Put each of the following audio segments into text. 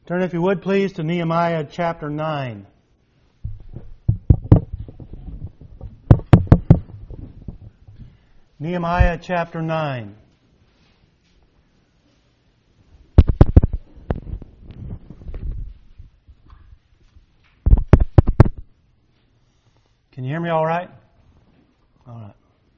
Turn, if you would, please, to Nehemiah chapter 9. Nehemiah chapter 9. Can you hear me all right? All right.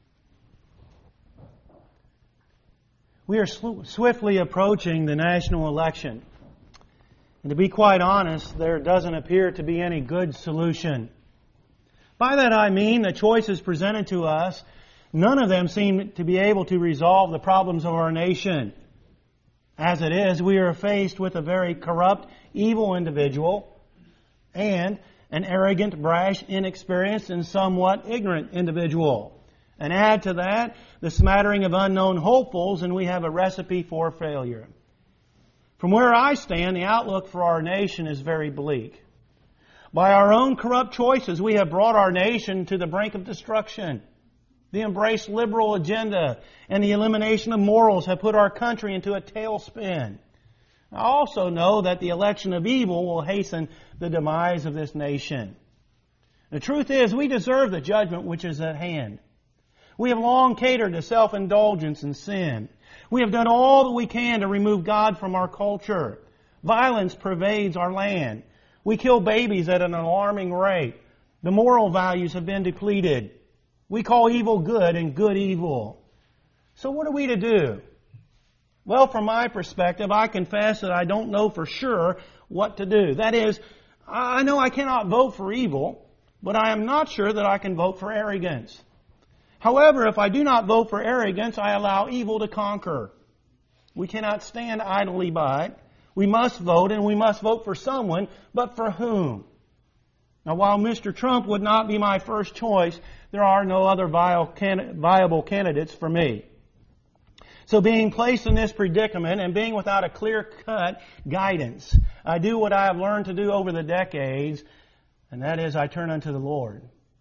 We are swiftly approaching the national election. And to be quite honest, there doesn't appear to be any good solution. By that I mean the choices presented to us, none of them seem to be able to resolve the problems of our nation. As it is, we are faced with a very corrupt, evil individual and an arrogant, brash, inexperienced, and somewhat ignorant individual. And add to that the smattering of unknown hopefuls, and we have a recipe for failure. From where I stand, the outlook for our nation is very bleak. By our own corrupt choices, we have brought our nation to the brink of destruction. The embraced liberal agenda and the elimination of morals have put our country into a tailspin. I also know that the election of evil will hasten the demise of this nation. The truth is, we deserve the judgment which is at hand. We have long catered to self-indulgence and sin. We have done all that we can to remove God from our culture. Violence pervades our land. We kill babies at an alarming rate. The moral values have been depleted. We call evil good and good evil. So what are we to do? Well, from my perspective, I confess that I don't know for sure what to do. That is, I know I cannot vote for evil, but I am not sure that I can vote for arrogance. However, if I do not vote for arrogance, I allow evil to conquer. We cannot stand idly by. We must vote, and we must vote for someone, but for whom? Now, while Mr. Trump would not be my first choice, there are no other viable candidates for me. So being placed in this predicament and being without a clear-cut guidance, I do what I have learned to do over the decades, and that is I turn unto the Lord.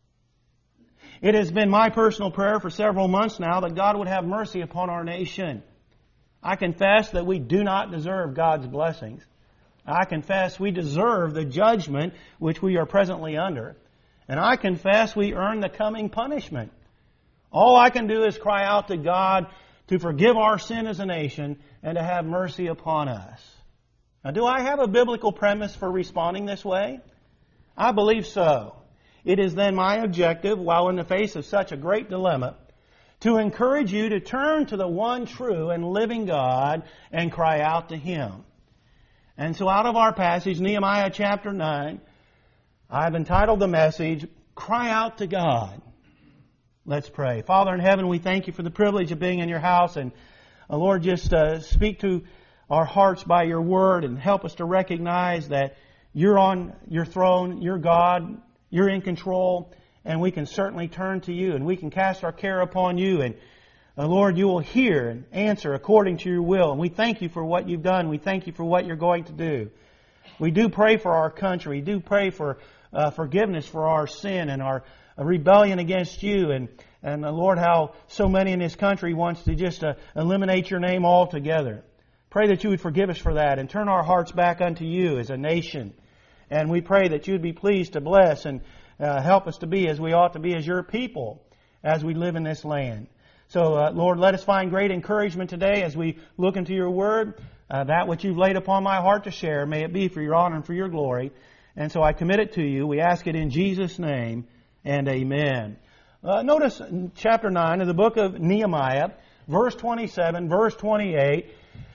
It has been my personal prayer for several months now that God would have mercy upon our nation. I confess that we do not deserve God's blessings. I confess we deserve the judgment which we are presently under. And I confess we earn the coming punishment. All I can do is cry out to God to forgive our sin as a nation and to have mercy upon us. Now, do I have a biblical premise for responding this way? I believe so. It is then my objective, while in the face of such a great dilemma, to encourage you to turn to the one true and living God and cry out to Him. And so out of our passage, Nehemiah chapter 9, I've entitled the message, Cry Out to God. Let's pray. Father in heaven, we thank You for the privilege of being in Your house. And Lord, just speak to our hearts by Your word and help us to recognize that You're on Your throne, You're God, You're in control, and we can certainly turn to You, and we can cast our care upon You, and Lord, You will hear and answer according to Your will, and we thank You for what You've done. We thank You for what You're going to do. We do pray for our country. We do pray for forgiveness for our sin and our rebellion against You, and Lord, how so many in this country wants to just eliminate Your name altogether. Pray that You would forgive us for that and turn our hearts back unto You as a nation. And we pray that You'd be pleased to bless and help us to be as we ought to be as Your people as we live in this land. So, Lord, let us find great encouragement today as we look into Your Word. That which You've laid upon my heart to share, may it be for Your honor and for Your glory. And so I commit it to You. We ask it in Jesus' name, and amen. Notice in chapter 9 of the book of Nehemiah, verse 27, verse 28,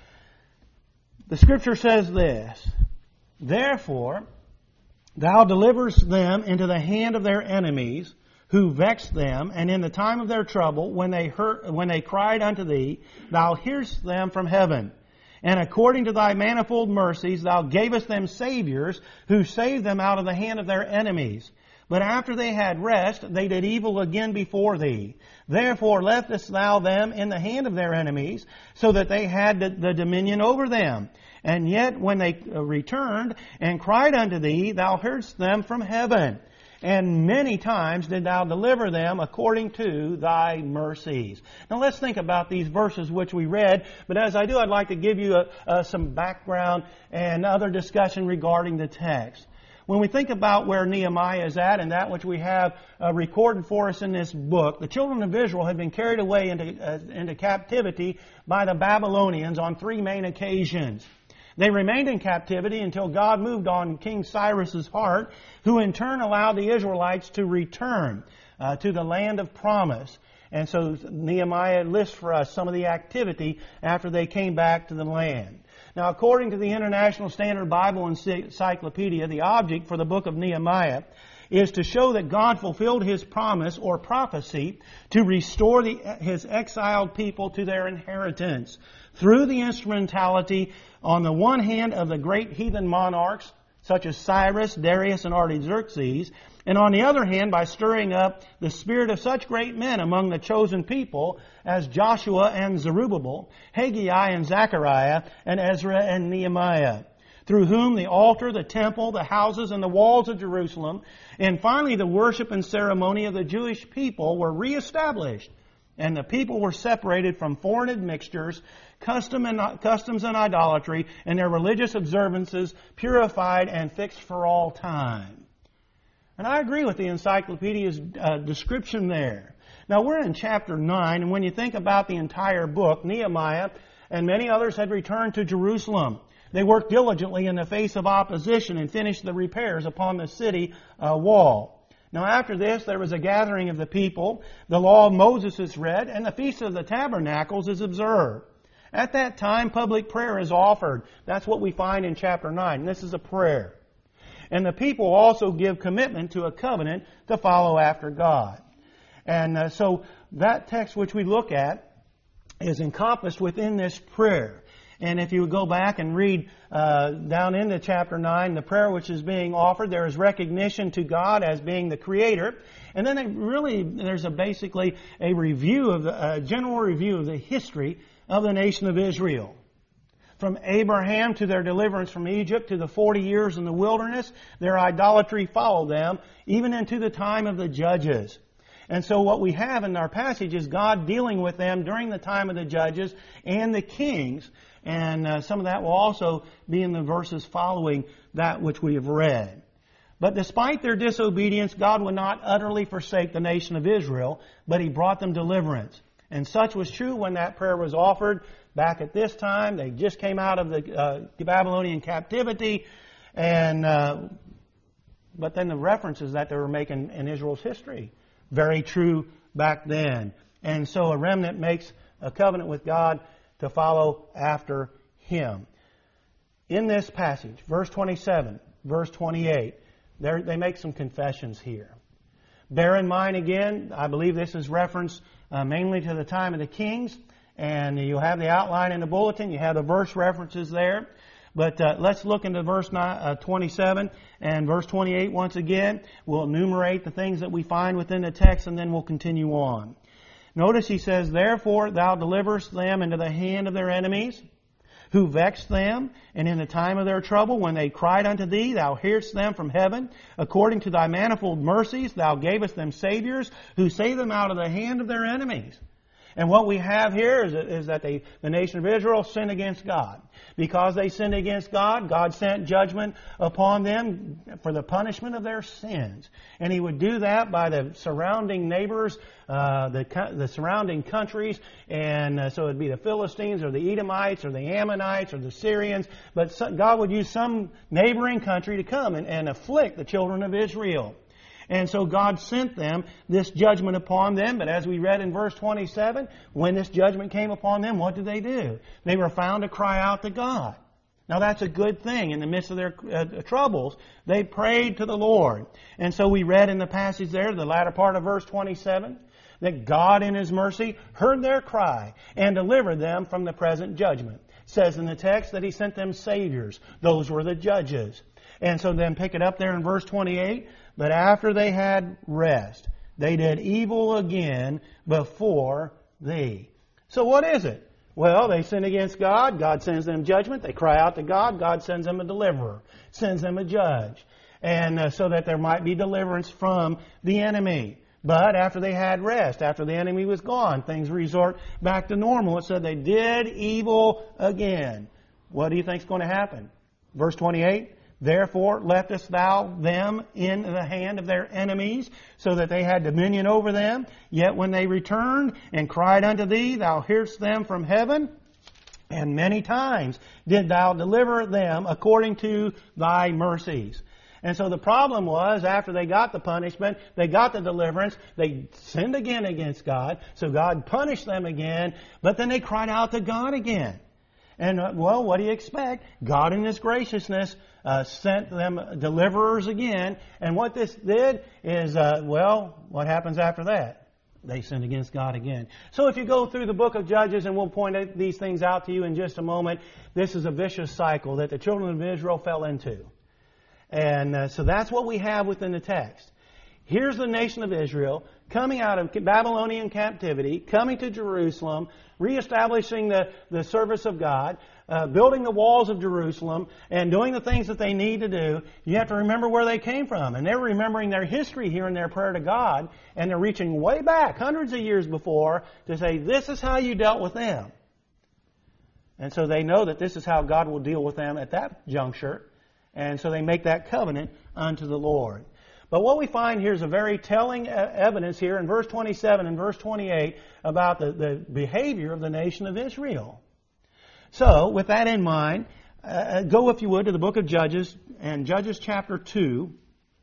the Scripture says this, Therefore, Thou deliverest them into the hand of their enemies, who vexed them, and in the time of their trouble, when they cried unto Thee, Thou hearest them from heaven. And according to Thy manifold mercies, Thou gavest them saviors, who saved them out of the hand of their enemies. But after they had rest, they did evil again before Thee. Therefore leftest Thou them in the hand of their enemies, so that they had the dominion over them. And yet when they returned and cried unto Thee, Thou heardst them from heaven. and many times did thou deliver them according to thy mercies. Now let's think about these verses which we read, but as I do, I'd like to give you some background and other discussion regarding the text. When we think about where Nehemiah is at and that which we have recorded for us in this book, the children of Israel had been carried away into captivity by the Babylonians on 3 main occasions. They remained in captivity until God moved on King Cyrus's heart, who in turn allowed the Israelites to return to the land of promise. And so Nehemiah lists for us some of the activity after they came back to the land. Now, according to the International Standard Bible Encyclopedia, the object for the book of Nehemiah is to show that God fulfilled His promise or prophecy to restore His exiled people to their inheritance through the instrumentality, on the one hand, of the great heathen monarchs such as Cyrus, Darius, and Artaxerxes, and on the other hand, by stirring up the spirit of such great men among the chosen people as Joshua and Zerubbabel, Haggai and Zechariah, and Ezra and Nehemiah, through whom the altar, the temple, the houses, and the walls of Jerusalem, and finally the worship and ceremony of the Jewish people were reestablished, and the people were separated from foreign admixtures, customs and idolatry, and their religious observances purified and fixed for all time. And I agree with the encyclopedia's description there. Now we're in chapter 9, and when you think about the entire book, Nehemiah and many others had returned to Jerusalem. They worked diligently in the face of opposition and finished the repairs upon the city wall. Now after this, there was a gathering of the people. The law of Moses is read, and the Feast of the Tabernacles is observed. At that time, public prayer is offered. That's what we find in chapter 9. This is a prayer. And the people also give commitment to a covenant to follow after God. And so that text which we look at is encompassed within this prayer. And if you would go back and read down into chapter 9, the prayer which is being offered, there is recognition to God as being the Creator. And then there's basically a review of a general review of the history of the nation of Israel. From Abraham to their deliverance from Egypt to the 40 years in the wilderness, their idolatry followed them, even into the time of the judges. And so what we have in our passage is God dealing with them during the time of the judges and the kings. And some of that will also be in the verses following that which we have read. But despite their disobedience, God would not utterly forsake the nation of Israel, but He brought them deliverance. And such was true when that prayer was offered back at this time. They just came out of the Babylonian captivity. And but then the references that they were making in Israel's history, very true back then. And so a remnant makes a covenant with God to follow after Him. In this passage, verse 27, verse 28, they make some confessions here. Bear in mind again, I believe this is reference mainly to the time of the kings, and you'll have the outline in the bulletin. You have the verse references there. But let's look into verse 27 and verse 28 once again. We'll enumerate the things that we find within the text, and then we'll continue on. Notice he says, "Therefore thou deliverest them into the hand of their enemies, who vexed them, and in the time of their trouble, when they cried unto thee, thou hearest them from heaven. According to thy manifold mercies, thou gavest them saviors, who saved them out of the hand of their enemies." And what we have here is that the nation of Israel sinned against God. Because they sinned against God, God sent judgment upon them for the punishment of their sins. And He would do that by the surrounding neighbors, the surrounding countries. And so it would be the Philistines or the Edomites or the Ammonites or the Syrians. But God would use some neighboring country to come and afflict the children of Israel. And so God sent them this judgment upon them. But as we read in verse 27, when this judgment came upon them, what did they do? They were found to cry out to God. Now that's a good thing. In the midst of their troubles, they prayed to the Lord. And so we read in the passage there, the latter part of verse 27, that God in His mercy heard their cry and delivered them from the present judgment. It says in the text that He sent them saviors. Those were the judges. And so then pick it up there in verse 28. But after they had rest, they did evil again before Thee. So what is it? Well, they sin against God. God sends them judgment. They cry out to God. God sends them a deliverer, sends them a judge. and so that there might be deliverance from the enemy. But after they had rest, after the enemy was gone, things resort back to normal. It said they did evil again. What do you think is going to happen? Verse 28, therefore lettest thou them in the hand of their enemies, so that they had dominion over them. Yet when they returned and cried unto thee, thou hearest them from heaven, and many times did thou deliver them according to thy mercies. And so the problem was, after they got the punishment, they got the deliverance, they sinned again against God, so God punished them again, but then they cried out to God again. And, well, what do you expect? God in His graciousness sent them deliverers again, and what this did is, what happens after that? They sinned against God again. So if you go through the book of Judges, and we'll point these things out to you in just a moment, this is a vicious cycle that the children of Israel fell into. And so that's what we have within the text. Here's the nation of Israel coming out of Babylonian captivity, coming to Jerusalem, reestablishing the service of God, building the walls of Jerusalem, and doing the things that they need to do. You have to remember where they came from. And they're remembering their history here in their prayer to God, and they're reaching way back, hundreds of years before, to say, this is how you dealt with them. And so they know that this is how God will deal with them at that juncture. And so they make that covenant unto the Lord. But what we find here is a very telling evidence here in verse 27 and verse 28 about the behavior of the nation of Israel. So, with that in mind, go, if you would, to the book of Judges, and Judges chapter 2.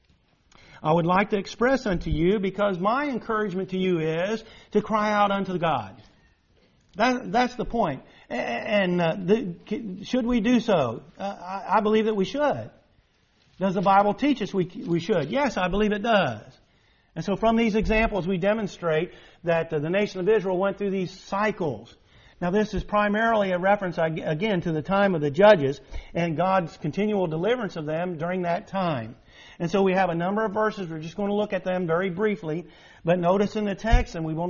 I would like to express unto you, because my encouragement to you is to cry out unto God. That's the point. And should we do so? I believe that we should. Does the Bible teach us we should? Yes, I believe it does. And so from these examples we demonstrate that the nation of Israel went through these cycles. Now this is primarily a reference, again, to the time of the judges and God's continual deliverance of them during that time. And so we have a number of verses. We're just going to look at them very briefly. But notice in the text, and we will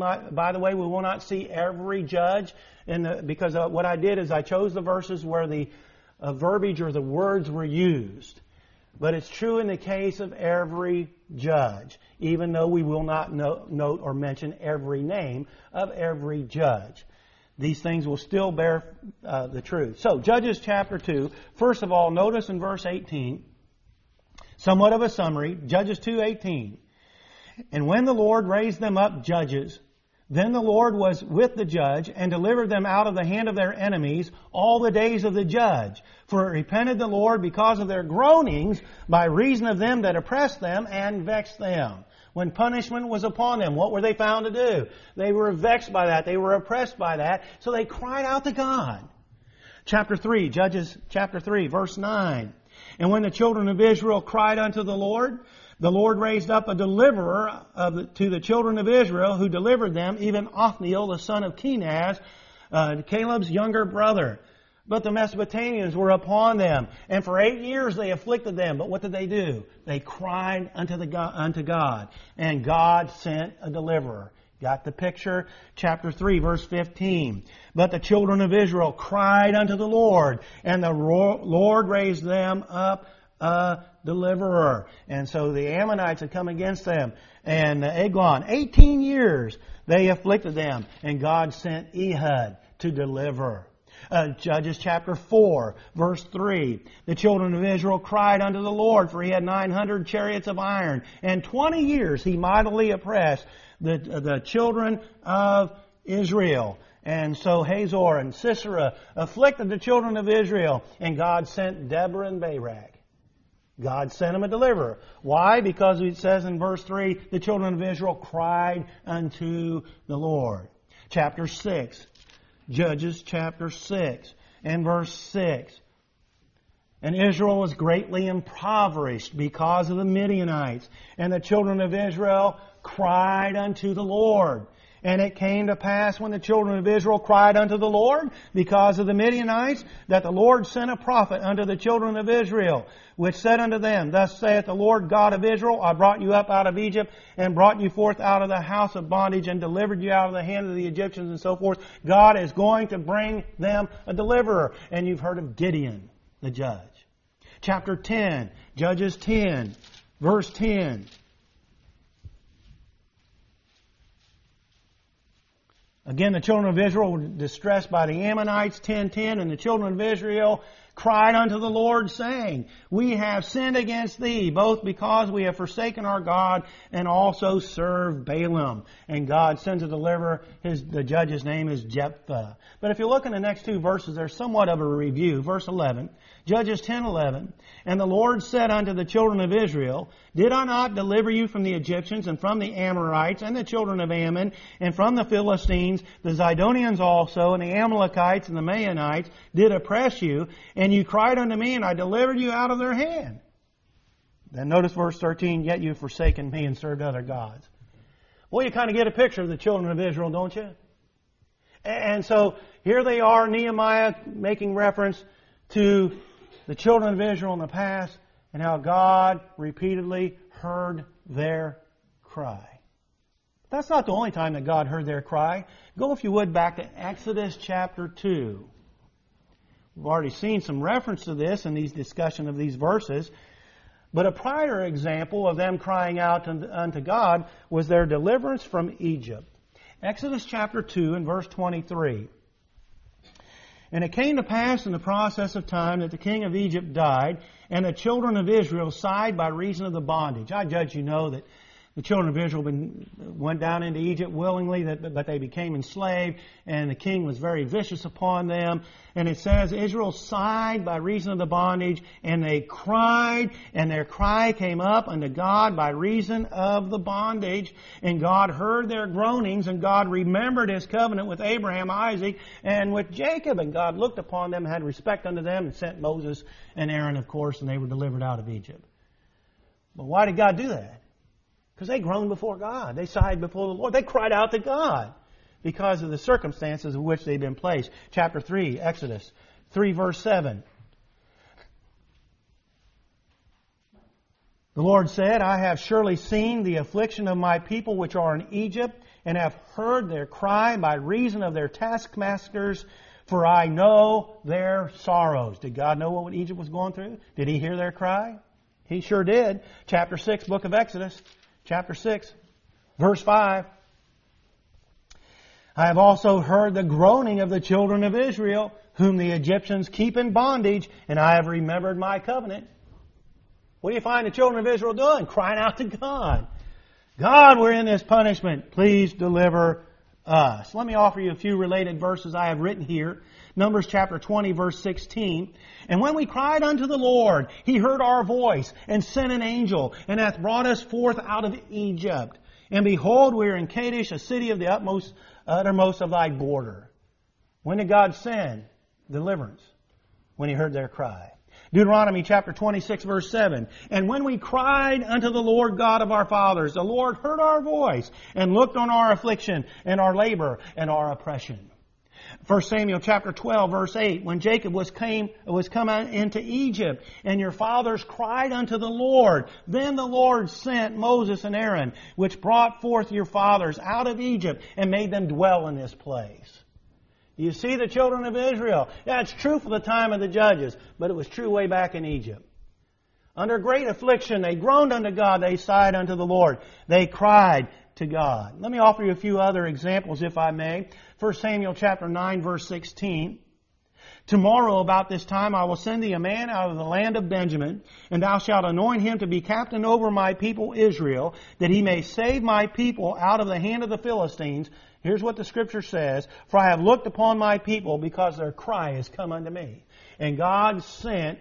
not see every judge, because what I did is I chose the verses where the verbiage or the words were used. But it's true in the case of every judge, even though we will not note or mention every name of every judge. These things will still bear the truth. So, Judges chapter 2, first of all, notice in verse 18, somewhat of a summary, Judges 2:18. And when the Lord raised them up judges, then the Lord was with the judge and delivered them out of the hand of their enemies all the days of the judge. For it repented the Lord because of their groanings by reason of them that oppressed them and vexed them. When punishment was upon them, what were they found to do? They were vexed by that. They were oppressed by that. So they cried out to God. Chapter 3, Judges chapter 3, verse 9. And when the children of Israel cried unto the Lord raised up a deliverer to the children of Israel, who delivered them, even Othniel, the son of Kenaz, Caleb's younger brother. But the Mesopotamians were upon them, and for 8 years they afflicted them. But what did they do? They cried unto God, and God sent a deliverer. Got the picture? Chapter 3, verse 15. But the children of Israel cried unto the Lord, and the Lord raised them up a deliverer. And so the Ammonites had come against them, and Eglon, 18 years they afflicted them, and God sent Ehud to deliver. Judges chapter 4, verse 3. The children of Israel cried unto the Lord, for he had 900 chariots of iron, and 20 years he mightily oppressed the children of Israel. And so Hazor and Sisera afflicted the children of Israel, and God sent Deborah and Barak. God sent them a deliverer. Why? Because it says in verse 3, the children of Israel cried unto the Lord. Chapter 6, Judges chapter 6 and verse 6. And Israel was greatly impoverished because of the Midianites. And the children of Israel cried unto the Lord. And it came to pass when the children of Israel cried unto the Lord because of the Midianites, that the Lord sent a prophet unto the children of Israel, which said unto them, Thus saith the Lord God of Israel, I brought you up out of Egypt, and brought you forth out of the house of bondage, and delivered you out of the hand of the Egyptians, and so forth. God is going to bring them a deliverer. And you've heard of Gideon, the judge. Chapter 10, Judges 10, verse 10. Again, the children of Israel were distressed by the Ammonites, 10:10, and the children of Israel cried unto the Lord, saying, We have sinned against thee, both because we have forsaken our God and also served Balaam. And God sends a deliverer. The judge's name is Jephthah. But if you look in the next two verses, there's somewhat of a review. Verse 11, Judges 10:11, And the Lord said unto the children of Israel, Did I not deliver you from the Egyptians and from the Amorites and the children of Ammon and from the Philistines? The Zidonians also and the Amalekites and the Maonites did oppress you, and you cried unto me, and I delivered you out of their hand. Then notice verse 13, Yet you have forsaken me and served other gods. Well, you kind of get a picture of the children of Israel, don't you? And so here they are, Nehemiah making reference to the children of Israel in the past and how God repeatedly heard their cry. But that's not the only time that God heard their cry. Go, if you would, back to Exodus chapter 2. We've already seen some reference to this in these discussion of these verses. But a prior example of them crying out unto God was their deliverance from Egypt. Exodus chapter 2 and verse 23. And it came to pass in the process of time that the king of Egypt died, and the children of Israel sighed by reason of the bondage. I judge you know that the children of Israel went down into Egypt willingly, but they became enslaved, and the king was very vicious upon them. And it says, Israel sighed by reason of the bondage, and they cried, and their cry came up unto God by reason of the bondage. And God heard their groanings, and God remembered His covenant with Abraham, Isaac, and with Jacob. And God looked upon them, had respect unto them, and sent Moses and Aaron, of course, and they were delivered out of Egypt. But why did God do that? Because they groaned before God. They sighed before the Lord. They cried out to God because of the circumstances in which they'd been placed. Chapter 3, Exodus 3, verse 7. The Lord said, I have surely seen the affliction of my people which are in Egypt, and have heard their cry by reason of their taskmasters, for I know their sorrows. Did God know what Egypt was going through? Did He hear their cry? He sure did. Chapter 6, book of Exodus. Chapter 6, verse 5. I have also heard the groaning of the children of Israel, whom the Egyptians keep in bondage, and I have remembered my covenant. What do you find the children of Israel doing? Crying out to God. God, we're in this punishment. Please deliver us. Let me offer you a few related verses I have written here. Numbers chapter 20, verse 16. And when we cried unto the Lord, He heard our voice, and sent an angel, and hath brought us forth out of Egypt. And behold, we are in Kadesh, a city of the uttermost of thy border. When did God send deliverance? When He heard their cry. Deuteronomy chapter 26, verse 7. And when we cried unto the Lord God of our fathers, the Lord heard our voice, and looked on our affliction, and our labor, and our oppression. 1 Samuel chapter 12, verse 8, when Jacob was come into Egypt, and your fathers cried unto the Lord, then the Lord sent Moses and Aaron, which brought forth your fathers out of Egypt, and made them dwell in this place. You see the children of Israel. Yeah, it's true for the time of the judges, but it was true way back in Egypt. Under great affliction, they groaned unto God, they sighed unto the Lord. They cried to God. Let me offer you a few other examples, if I may. 1 Samuel chapter 9, verse 16. Tomorrow about this time I will send thee a man out of the land of Benjamin, and thou shalt anoint him to be captain over my people Israel, that he may save my people out of the hand of the Philistines. Here's what the Scripture says, For I have looked upon my people, because their cry has come unto me. And God sent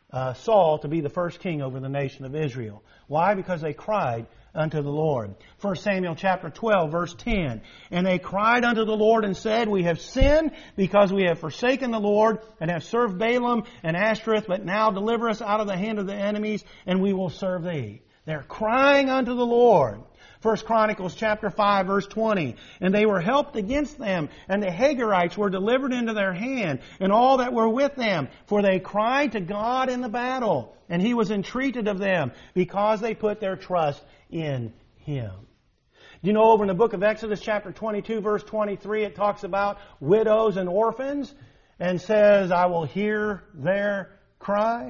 Saul to be the first king over the nation of Israel. Why? Because they cried unto the Lord. 1 Samuel chapter 12, verse 10. And they cried unto the Lord and said, We have sinned because we have forsaken the Lord and have served Balaam and Ashtoreth, but now deliver us out of the hand of the enemies, and we will serve thee. They're crying unto the Lord. 1 Chronicles chapter 5, verse 20. And they were helped against them, and the Hagarites were delivered into their hand, and all that were with them. For they cried to God in the battle, and He was entreated of them, because they put their trust in Him. You know, over in the book of Exodus chapter 22, verse 23, it talks about widows and orphans, and says, I will hear their cry.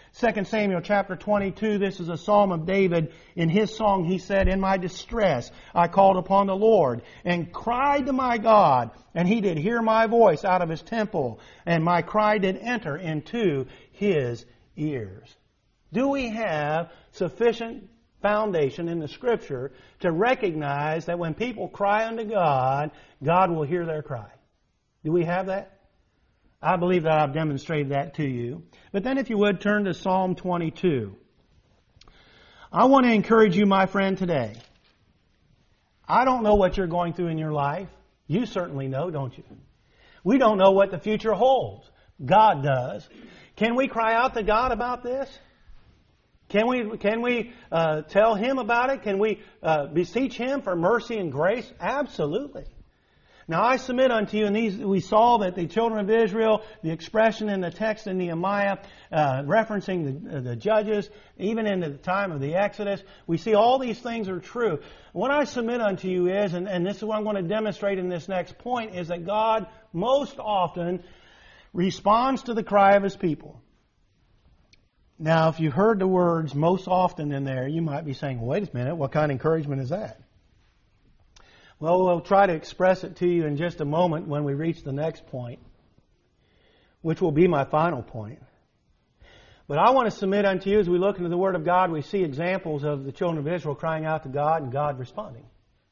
2 Samuel chapter 22, this is a psalm of David. In his song he said, "In my distress I called upon the Lord and cried to my God, and He did hear my voice out of His temple, and my cry did enter into His ears." Do we have sufficient foundation in the Scripture to recognize that when people cry unto God, God will hear their cry? Do we have that? I believe that I've demonstrated that to you. But then if you would, turn to Psalm 22. I want to encourage you, my friend, today. I don't know what you're going through in your life. You certainly know, don't you? We don't know what the future holds. God does. Can we cry out to God about this? Can we tell Him about it? Can we beseech Him for mercy and grace? Absolutely. Now I submit unto you, and we saw that the children of Israel, the expression in the text in Nehemiah, referencing the judges, even in the time of the Exodus, we see all these things are true. What I submit unto you is, and this is what I'm going to demonstrate in this next point, is that God most often responds to the cry of His people. Now, if you heard the words "most often" in there, you might be saying, "Wait a minute, what kind of encouragement is that?" Well, we'll try to express it to you in just a moment when we reach the next point, which will be my final point. But I want to submit unto you, as we look into the Word of God, we see examples of the children of Israel crying out to God and God responding.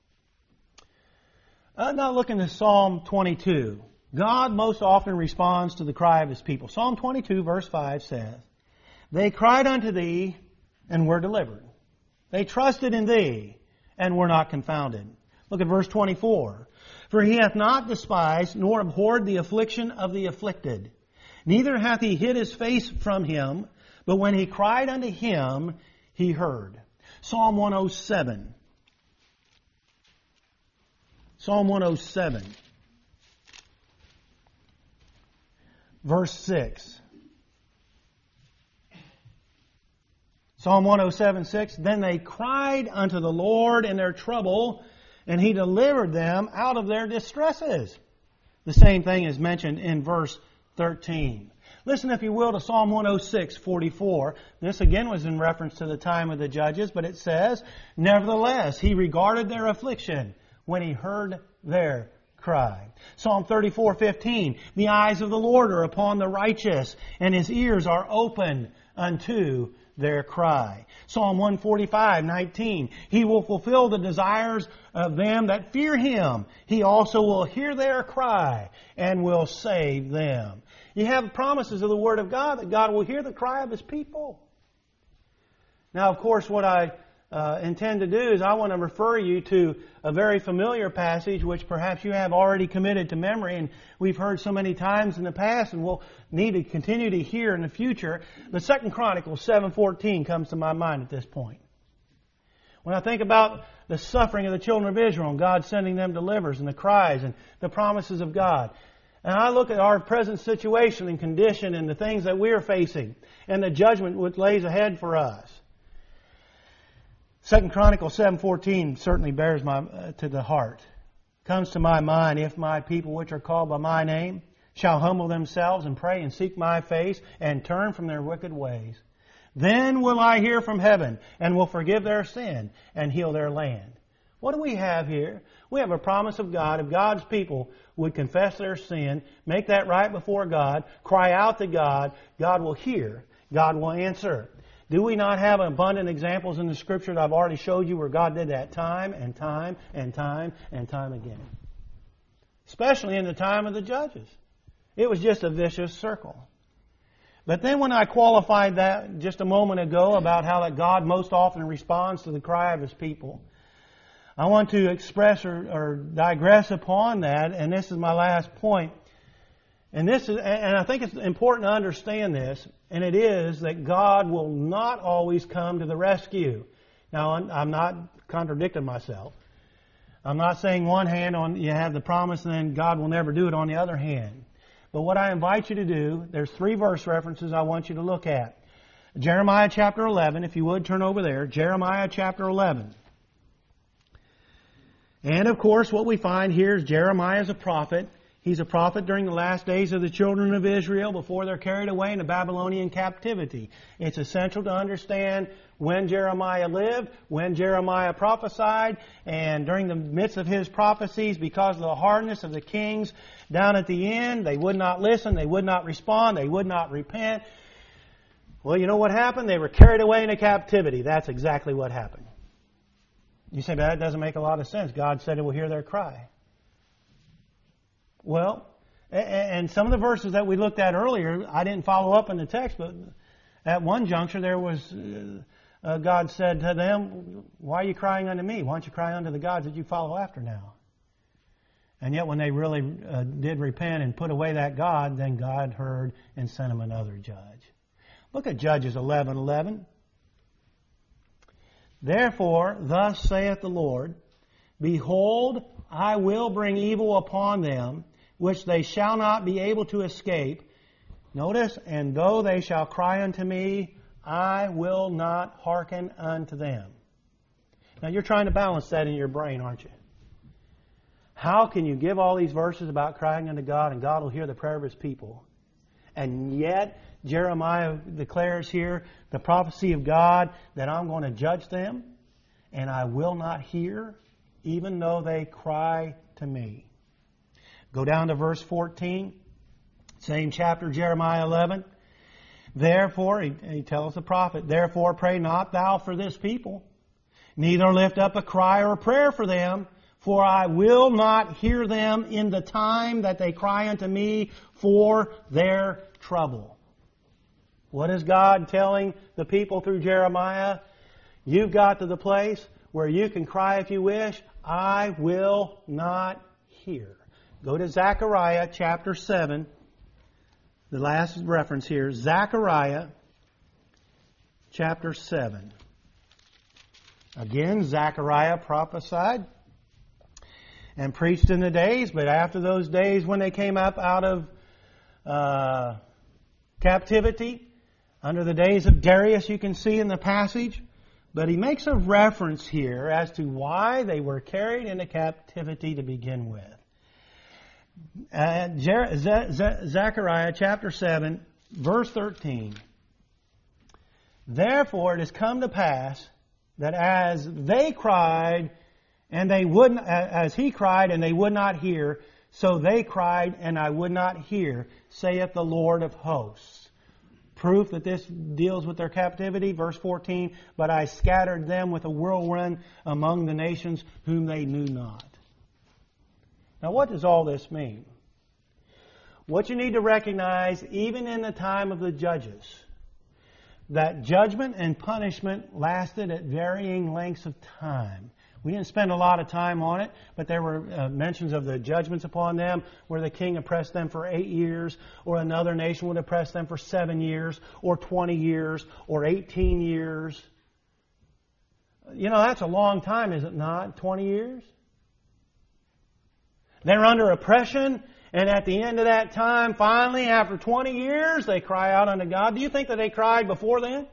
Now look into Psalm 22. God most often responds to the cry of His people. Psalm 22 verse 5 says, "They cried unto Thee and were delivered. They trusted in Thee and were not confounded." Look at verse 24. "For He hath not despised nor abhorred the affliction of the afflicted. Neither hath He hid His face from him, but when he cried unto Him, He heard." Psalm 107. Psalm 107. Verse 6. Psalm 107:6. "Then they cried unto the Lord in their trouble, and He delivered them out of their distresses." The same thing is mentioned in verse 13. Listen, if you will, to Psalm 106:44. This again was in reference to the time of the judges, but it says, "Nevertheless, He regarded their affliction when He heard their cry." Psalm 34:15. "The eyes of the Lord are upon the righteous, and His ears are open unto their cry." Psalm 145:19. "He will fulfill the desires of them that fear Him. He also will hear their cry and will save them." You have promises of the Word of God that God will hear the cry of His people. Now, of course, what I intend to do is I want to refer you to a very familiar passage which perhaps you have already committed to memory, and we've heard so many times in the past and we'll need to continue to hear in the future. The 2 Chronicles 7:14 comes to my mind at this point. When I think about the suffering of the children of Israel and God sending them deliverance and the cries and the promises of God, and I look at our present situation and condition and the things that we are facing and the judgment which lays ahead for us, 2 Chronicles 7:14 certainly bears to the heart. Comes to my mind, "If my people which are called by my name shall humble themselves and pray and seek my face and turn from their wicked ways, then will I hear from heaven and will forgive their sin and heal their land." What do we have here? We have a promise of God. If God's people would confess their sin, make that right before God, cry out to God, God will hear, God will answer. Do we not have abundant examples in the Scripture that I've already showed you where God did that time and time and time and time again? Especially in the time of the judges. It was just a vicious circle. But then when I qualified that just a moment ago about how that God most often responds to the cry of His people, I want to express or digress upon that, and this is my last point. And I think it's important to understand this, and it is that God will not always come to the rescue. Now, I'm not contradicting myself. I'm not saying one hand you have the promise and then God will never do it on the other hand. But what I invite you to do, there's 3 verse references I want you to look at. Jeremiah chapter 11, if you would turn over there. Jeremiah chapter 11. And of course, what we find here is Jeremiah is a prophet. He's a prophet during the last days of the children of Israel before they're carried away into Babylonian captivity. It's essential to understand when Jeremiah lived, when Jeremiah prophesied, and during the midst of his prophecies, because of the hardness of the kings down at the end, they would not listen, they would not respond, they would not repent. Well, you know what happened? They were carried away into captivity. That's exactly what happened. You say, but that doesn't make a lot of sense. God said He will hear their cry. Well, and some of the verses that we looked at earlier, I didn't follow up in the text, but at one juncture there was, God said to them, why are you crying unto me? Why don't you cry unto the gods that you follow after now? And yet when they really did repent and put away that God, then God heard and sent them another judge. Look at Judges 11:11. Therefore, thus saith the Lord, Behold, I will bring evil upon them, which they shall not be able to escape. Notice, and though they shall cry unto me, I will not hearken unto them. Now you're trying to balance that in your brain, aren't you? How can you give all these verses about crying unto God and God will hear the prayer of His people? And yet, Jeremiah declares here the prophecy of God that I'm going to judge them and I will not hear, even though they cry to me. Go down to verse 14, same chapter, Jeremiah 11. Therefore, he tells the prophet, Therefore pray not thou for this people, neither lift up a cry or a prayer for them, for I will not hear them in the time that they cry unto me for their trouble. What is God telling the people through Jeremiah? You've got to the place where you can cry if you wish. I will not hear. Go to Zechariah chapter 7. The last reference here. Zechariah chapter 7. Again, Zechariah prophesied and preached in the days, but after those days when they came up out of captivity, under the days of Darius, you can see in the passage, but he makes a reference here as to why they were carried into captivity to begin with. Zechariah chapter 7, verse 13. Therefore it has come to pass that as they cried, and they would, as he cried, and they would not hear, so they cried, and I would not hear, saith the Lord of hosts. Proof that this deals with their captivity, verse 14, but I scattered them with a whirlwind among the nations whom they knew not. Now what does all this mean? What you need to recognize, even in the time of the judges, that judgment and punishment lasted at varying lengths of time. We didn't spend a lot of time on it, but there were mentions of the judgments upon them where the king oppressed them for 8 years, or another nation would oppress them for 7 years, or 20 years, or 18 years. You know, that's a long time, is it not? 20 years? They're under oppression, and at the end of that time, finally, after 20 years, they cry out unto God. Do you think that they cried before then?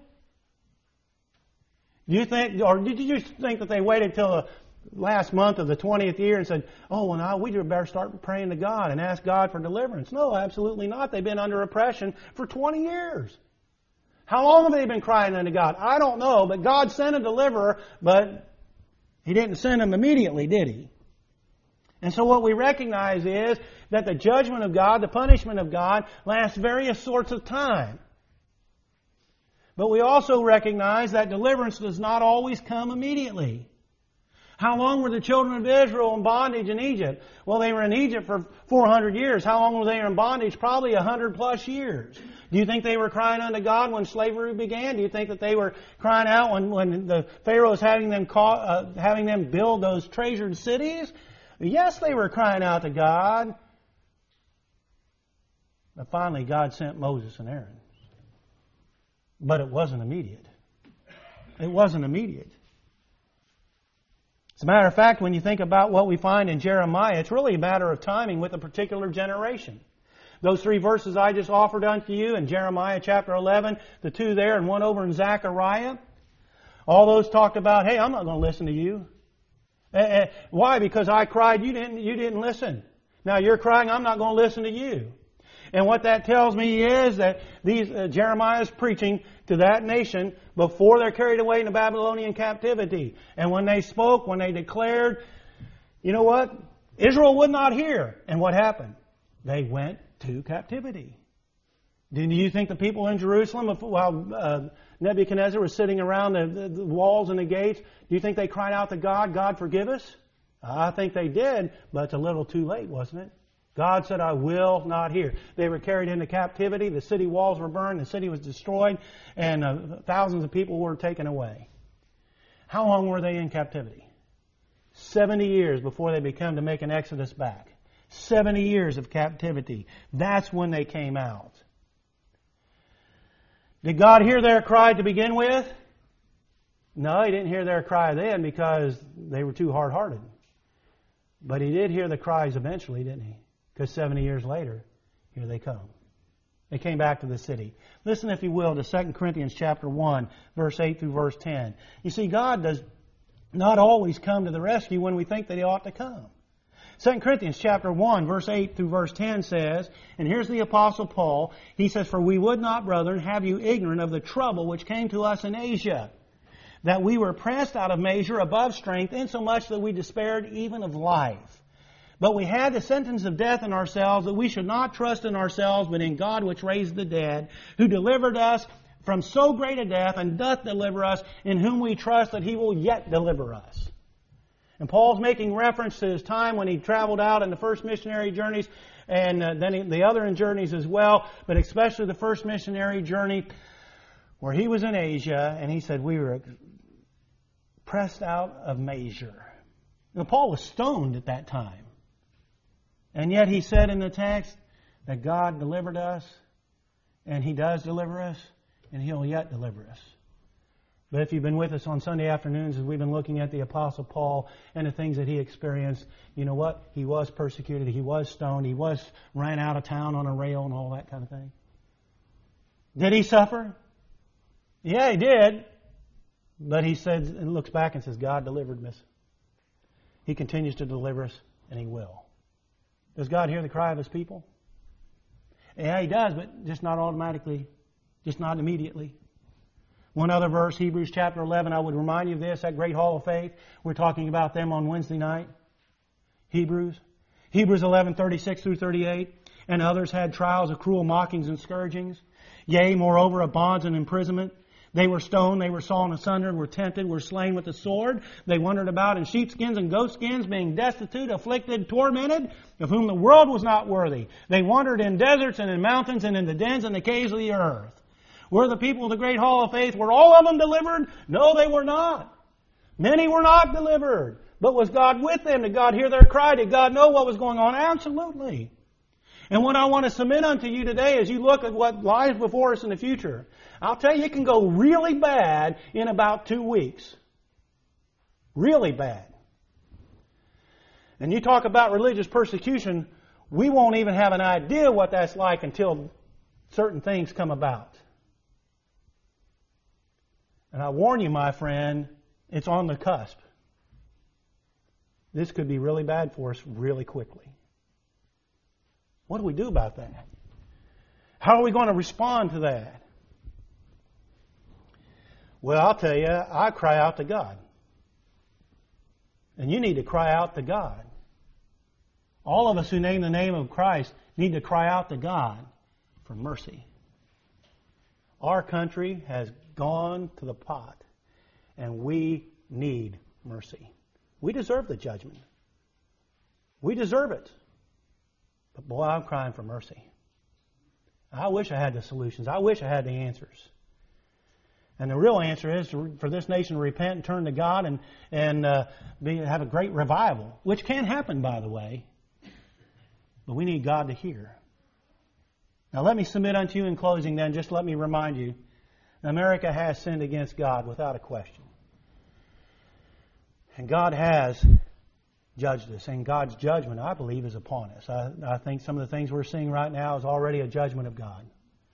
Do you think, or did you think that they waited till the last month of the 20th year and said, oh, well, now we better start praying to God and ask God for deliverance? No, absolutely not. They've been under oppression for 20 years. How long have they been crying unto God? I don't know, but God sent a deliverer, but He didn't send him immediately, did He? And so what we recognize is that the judgment of God, the punishment of God, lasts various sorts of time. But we also recognize that deliverance does not always come immediately. How long were the children of Israel in bondage in Egypt? Well, they were in Egypt for 400 years. How long were they in bondage? Probably 100 plus years. Do you think they were crying unto God when slavery began? Do you think that they were crying out when the Pharaoh was having them build those treasured cities? Yes, they were crying out to God. But finally, God sent Moses and Aaron. But it wasn't immediate. It wasn't immediate. As a matter of fact, when you think about what we find in Jeremiah, it's really a matter of timing with a particular generation. Those 3 verses I just offered unto you in Jeremiah chapter 11, the 2 there and 1 over in Zechariah, all those talked about, hey, I'm not going to listen to you. Why? Because I cried, you didn't listen. Now you're crying, I'm not going to listen to you. And what that tells me is that Jeremiah is preaching to that nation before they're carried away into Babylonian captivity. And when they spoke, when they declared, you know what? Israel would not hear. And what happened? They went to captivity. Do you think the people in Jerusalem, while Nebuchadnezzar was sitting around the walls and the gates, do you think they cried out to God, God forgive us? I think they did, but it's a little too late, wasn't it? God said, I will not hear. They were carried into captivity. The city walls were burned. The city was destroyed. And thousands of people were taken away. How long were they in captivity? 70 years before they began to make an exodus back. 70 years of captivity. That's when they came out. Did God hear their cry to begin with? No, He didn't hear their cry then because they were too hard-hearted. But He did hear the cries eventually, didn't He? Because 70 years later, here they come. They came back to the city. Listen, if you will, to 2 Corinthians chapter 1, verse 8 through verse 10. You see, God does not always come to the rescue when we think that He ought to come. 2 Corinthians chapter 1, verse 8 through verse 10 says, and here's the Apostle Paul, he says, For we would not, brethren, have you ignorant of the trouble which came to us in Asia, that we were pressed out of measure above strength, insomuch that we despaired even of life. But we had the sentence of death in ourselves, that we should not trust in ourselves, but in God which raised the dead, who delivered us from so great a death, and doth deliver us, in whom we trust that He will yet deliver us. And Paul's making reference to his time when he traveled out in the first missionary journeys, and then the other journeys as well, but especially the first missionary journey where he was in Asia, and he said, we were pressed out of measure. Now, Paul was stoned at that time. And yet he said in the text that God delivered us, and He does deliver us, and He'll yet deliver us. But if you've been with us on Sunday afternoons as we've been looking at the Apostle Paul and the things that he experienced, you know what? He was persecuted, he was stoned, he was ran out of town on a rail and all that kind of thing. Did he suffer? Yeah, he did. But he said, and looks back and says, God delivered us. He continues to deliver us, and He will. Does God hear the cry of His people? Yeah, He does, but just not automatically, just not immediately. One other verse, Hebrews chapter 11, I would remind you of this, that great hall of faith. We're talking about them on Wednesday night. Hebrews 11, 36 through 38. And others had trials of cruel mockings and scourgings. Yea, moreover, of bonds and imprisonment. They were stoned, they were sawn asunder, were tempted, were slain with the sword. They wandered about in sheepskins and goatskins, being destitute, afflicted, tormented, of whom the world was not worthy. They wandered in deserts and in mountains and in the dens and the caves of the earth. Were the people of the great hall of faith, were all of them delivered? No, they were not. Many were not delivered. But was God with them? Did God hear their cry? Did God know what was going on? Absolutely. And what I want to submit unto you today as you look at what lies before us in the future, I'll tell you, it can go really bad in about 2 weeks. Really bad. And you talk about religious persecution, we won't even have an idea what that's like until certain things come about. And I warn you, my friend, it's on the cusp. This could be really bad for us really quickly. What do we do about that? How are we going to respond to that? Well, I'll tell you, I cry out to God. And you need to cry out to God. All of us who name the name of Christ need to cry out to God for mercy. Our country has gone to the pot, and we need mercy. We deserve the judgment. We deserve it. But boy, I'm crying for mercy. I wish I had the solutions. I wish I had the answers. And the real answer is for this nation to repent and turn to God and have a great revival, which can happen, by the way. But we need God to hear. Now let me submit unto you in closing then, just let me remind you, America has sinned against God without a question. And God has judged us. And God's judgment, I believe, is upon us. I think some of the things we're seeing right now is already a judgment of God.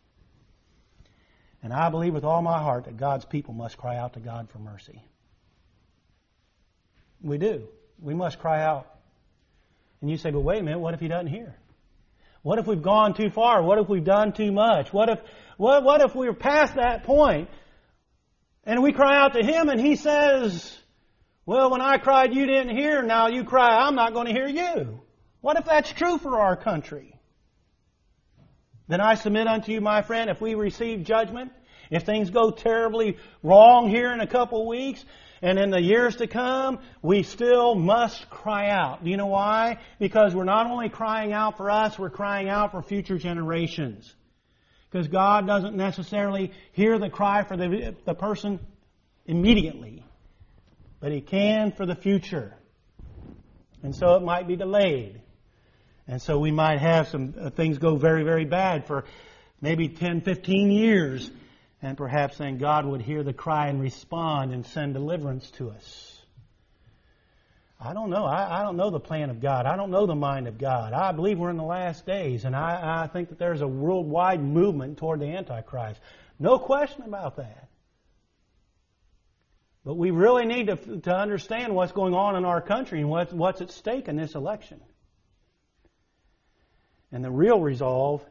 And I believe with all my heart that God's people must cry out to God for mercy. We do. We must cry out And you say, but wait a minute, what if He doesn't hear? What if we've gone too far? What if we've done too much? What if we're past that point and we cry out to Him and He says, well, when I cried you didn't hear, now you cry I'm not going to hear you. What if that's true for our country? Then I submit unto you, my friend, if we receive judgment, if things go terribly wrong here in a couple weeks, and in the years to come, we still must cry out. Do you know why? Because we're not only crying out for us, we're crying out for future generations. Because God doesn't necessarily hear the cry for the person immediately, but He can for the future. And so it might be delayed. And so we might have some things go very, very bad for maybe 10, 15 years. And perhaps then God would hear the cry and respond and send deliverance to us. I don't know. I don't know the plan of God. I don't know the mind of God. I believe we're in the last days, and I think that there's a worldwide movement toward the Antichrist. No question about that. But we really need to understand what's going on in our country and what's at stake in this election. And the real resolve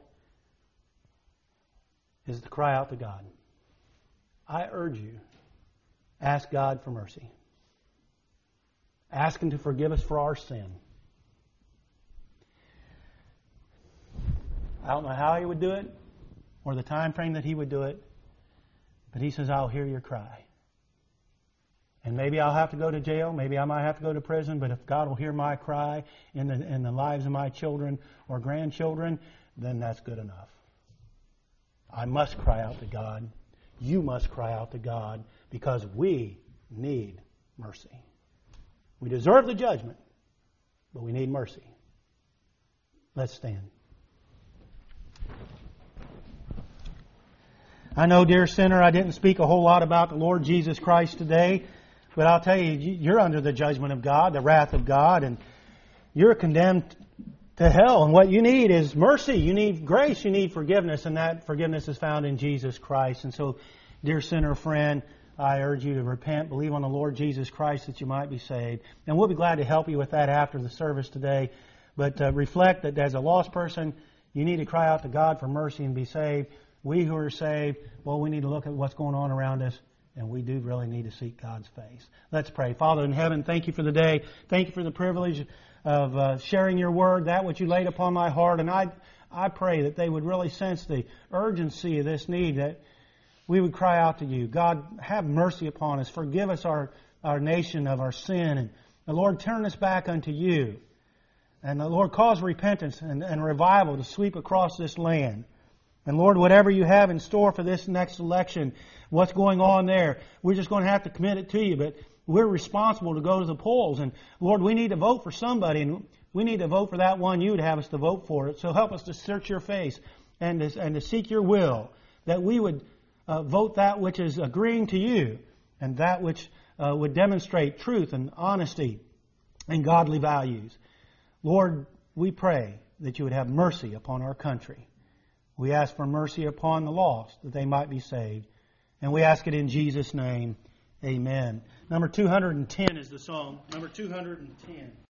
is to cry out to God. I urge you, ask God for mercy. Ask Him to forgive us for our sin. I don't know how He would do it or the time frame that He would do it, but He says, I'll hear your cry. And maybe I'll have to go to jail, maybe I might have to go to prison, but if God will hear my cry in the lives of my children or grandchildren, then that's good enough. I must cry out to God. You must cry out to God because we need mercy. We deserve the judgment, but we need mercy. Let's stand. I know, dear sinner, I didn't speak a whole lot about the Lord Jesus Christ today, but I'll tell you, you're under the judgment of God, the wrath of God, and you're condemned to hell. And what you need is mercy. You need grace. You need forgiveness. And that forgiveness is found in Jesus Christ. And so, dear sinner friend, I urge you to repent, believe on the Lord Jesus Christ that you might be saved. And we'll be glad to help you with that after the service today. But reflect that as a lost person, you need to cry out to God for mercy and be saved. We who are saved, well, we need to look at what's going on around us. And we do really need to seek God's face. Let's pray. Father in heaven, thank you for the day. Thank you for the privilege of sharing your word, that which you laid upon my heart. And I pray that they would really sense the urgency of this need, that we would cry out to you. God, have mercy upon us. Forgive us our nation of our sin. And the Lord, turn us back unto you. And the Lord, cause repentance and revival to sweep across this land. And Lord, whatever you have in store for this next election, what's going on there, we're just going to have to commit it to you. But we're responsible to go to the polls. And Lord, we need to vote for somebody. And we need to vote for that one you would have us to vote for it. So help us to search your face and to seek your will. That we would vote that which is agreeing to you. And that which would demonstrate truth and honesty and godly values. Lord, we pray that you would have mercy upon our country. We ask for mercy upon the lost, that they might be saved. And we ask it in Jesus' name. Amen. Number 210 is the song. Number 210.